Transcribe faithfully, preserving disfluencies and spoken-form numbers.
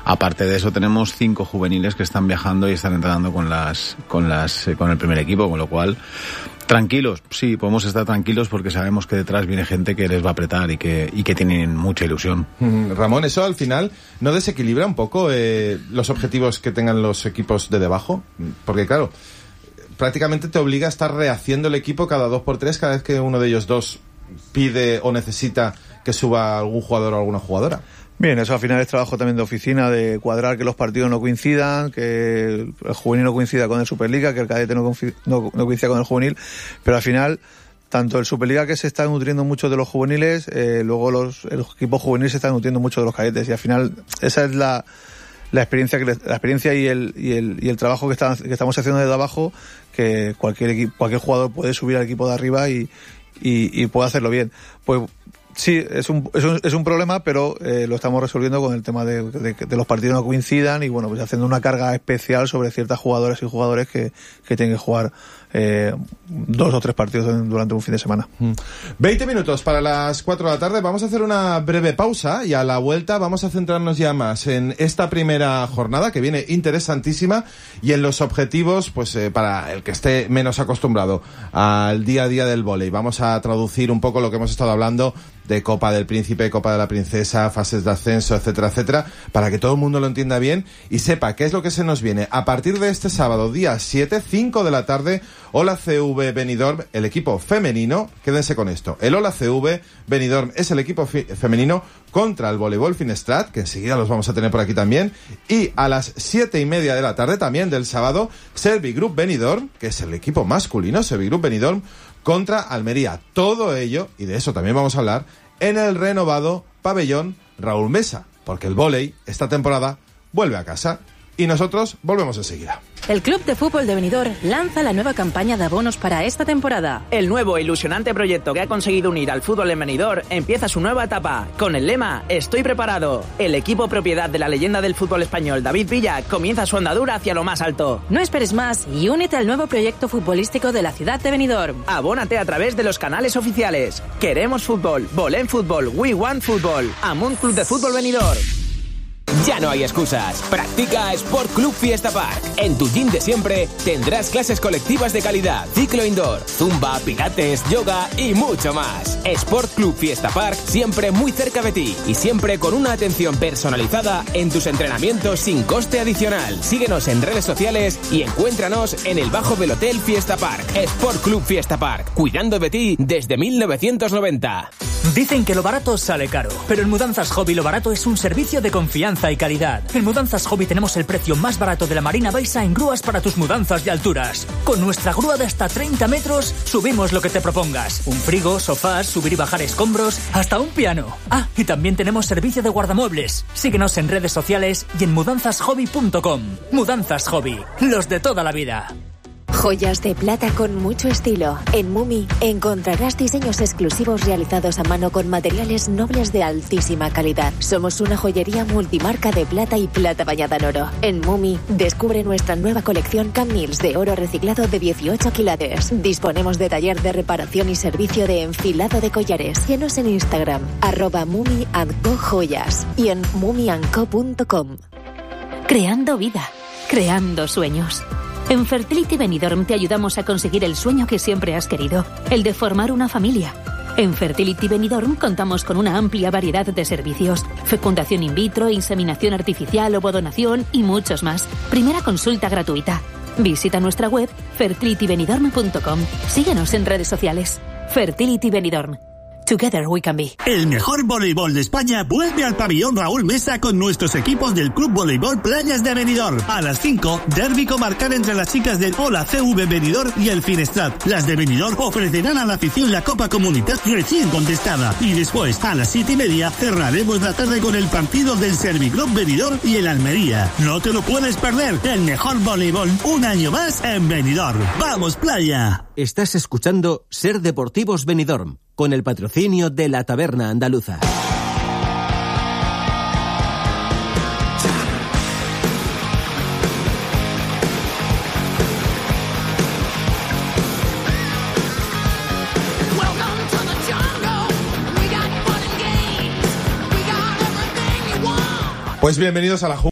Aparte de eso, tenemos cinco juveniles que están viajando y están entrenando con las, con las, con el primer equipo, con lo cual, tranquilos, sí, podemos estar tranquilos porque sabemos que detrás viene gente que les va a apretar y que, y que tienen mucha ilusión. Ramón, ¿eso al final no desequilibra un poco eh, los objetivos que tengan los equipos de debajo? Porque claro, prácticamente te obliga a estar rehaciendo el equipo cada dos por tres cada vez que uno de ellos dos pide o necesita que suba algún jugador o alguna jugadora. Bien, eso al final es trabajo también de oficina, de cuadrar que los partidos no coincidan, que el juvenil no coincida con el Superliga, que el cadete no, confi- no, no coincida con el juvenil, pero al final, tanto el Superliga, que se está nutriendo mucho de los juveniles, eh, luego los, el equipo juvenil se está nutriendo mucho de los cadetes, y al final esa es la, la experiencia que les, la experiencia y el, y el, y el trabajo que, está, que estamos haciendo desde abajo, que cualquier equipo, cualquier jugador puede subir al equipo de arriba y, y, y puede hacerlo bien. Pues, sí, es un, es un, es un problema, pero eh, lo estamos resolviendo con el tema de, de que los partidos no coincidan y, bueno, pues haciendo una carga especial sobre ciertas jugadoras y jugadores que, que tienen que jugar eh, dos o tres partidos durante un fin de semana. veinte minutos para las cuatro de la tarde. Vamos a hacer una breve pausa y a la vuelta vamos a centrarnos ya más en esta primera jornada que viene interesantísima y en los objetivos, pues eh, para el que esté menos acostumbrado al día a día del vóley. Vamos a traducir un poco lo que hemos estado hablando de Copa del Príncipe, Copa de la Princesa, fases de ascenso, etcétera, etcétera, para que todo el mundo lo entienda bien y sepa qué es lo que se nos viene a partir de este sábado, día siete, cinco de la tarde, Ola C V Benidorm, el equipo femenino, quédense con esto, el Ola C V Benidorm es el equipo fi- femenino contra el voleibol Finestrat, que enseguida los vamos a tener por aquí también, y a las siete y media de la tarde también del sábado, Servigroup Benidorm, que es el equipo masculino, Servigroup Benidorm, contra Almería. Todo ello, y de eso también vamos a hablar, en el renovado pabellón Raúl Mesa, porque el vóley esta temporada vuelve a casa y nosotros volvemos enseguida. El Club de Fútbol de Benidorm lanza la nueva campaña de abonos para esta temporada. El nuevo e ilusionante proyecto que ha conseguido unir al fútbol en Benidorm empieza su nueva etapa con el lema Estoy preparado. El equipo propiedad de la leyenda del fútbol español David Villa comienza su andadura hacia lo más alto. No esperes más y únete al nuevo proyecto futbolístico de la ciudad de Benidorm. Abónate a través de los canales oficiales. Queremos fútbol, Volem Fútbol, We Want Fútbol, Amunt Club de Fútbol Benidorm. Ya no hay excusas. Practica Sport Club Fiesta Park. En tu gym de siempre tendrás clases colectivas de calidad, ciclo indoor, zumba, pilates, yoga y mucho más. Sport Club Fiesta Park siempre muy cerca de ti y siempre con una atención personalizada en tus entrenamientos sin coste adicional. Síguenos en redes sociales y encuéntranos en el bajo del Hotel Fiesta Park. Sport Club Fiesta Park, cuidando de ti desde mil novecientos noventa. Dicen que lo barato sale caro, pero en Mudanzas Hobby lo barato es un servicio de confianza y calidad. En Mudanzas Hobby tenemos el precio más barato de la Marina Baixa en grúas para tus mudanzas de alturas. Con nuestra grúa de hasta treinta metros, subimos lo que te propongas. Un frigo, sofás, subir y bajar escombros, hasta un piano. Ah, y también tenemos servicio de guardamuebles. Síguenos en redes sociales y en mudanzas hobby punto com. Mudanzas Hobby, los de toda la vida. Joyas de plata con mucho estilo. En Mumi encontrarás diseños exclusivos realizados a mano con materiales nobles de altísima calidad. Somos una joyería multimarca de plata y plata bañada en oro. En Mumi descubre nuestra nueva colección Camils de oro reciclado de dieciocho quilates. Disponemos de taller de reparación y servicio de enfilado de collares. Síguenos en Instagram, arroba Mumi and Co Joyas y en mumi and co punto com. Creando vida, creando sueños. En Fertility Benidorm te ayudamos a conseguir el sueño que siempre has querido, el de formar una familia. En Fertility Benidorm contamos con una amplia variedad de servicios: fecundación in vitro, inseminación artificial, ovodonación y muchos más. Primera consulta gratuita. Visita nuestra web fertility benidorm punto com. Síguenos en redes sociales. Fertility Benidorm. Together we can be. El mejor voleibol de España vuelve al pabellón Raúl Mesa con nuestros equipos del Club Voleibol Playas de Benidorm. A las cinco, derbi comarcal entre las chicas del Ola C V Benidorm y el Finestrat. Las de Benidorm ofrecerán a la afición la Copa Comunitat recién contestada. Y después, a las siete y media, cerraremos la tarde con el partido del Servigroup Benidorm y el Almería. No te lo puedes perder. El mejor voleibol un año más en Benidorm. ¡Vamos, playa! Estás escuchando Ser Deportivos Benidorm, con el patrocinio de la Taberna Andaluza. Pues bienvenidos a la